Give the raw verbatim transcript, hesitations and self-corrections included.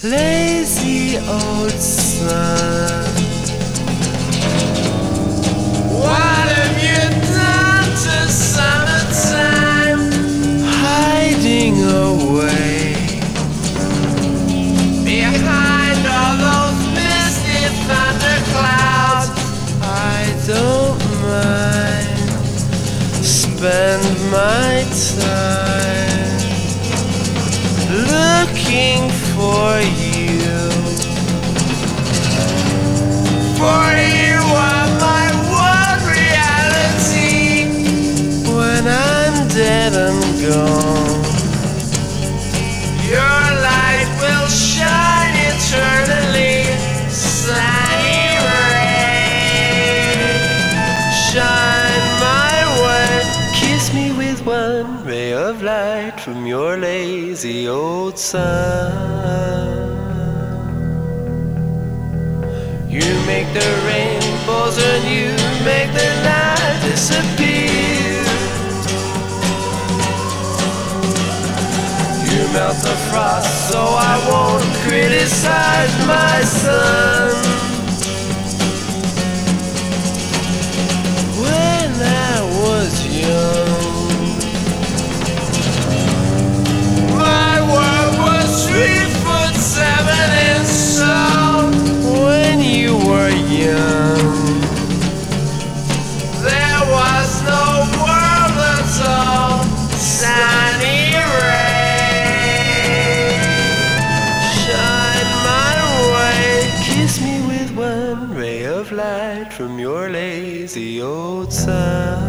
lazy old sun. What have you done to summertime? Hiding away behind all those misty thunderclouds. I don't mind, spend my time looking for you. For you are my one reality. When I'm dead and gone, your light will shine eternally. Sunny rays, shine my way. Kiss me with one ray of light from your lazy old sun. You make the rainbows and you make the night disappear. You melt the frost so I won't criticize my son. When I was young, my world was three foot seven and so. When you were young, there was no world at all. Sunny rays, shine my way. Kiss me with one ray of light from your lazy old sun.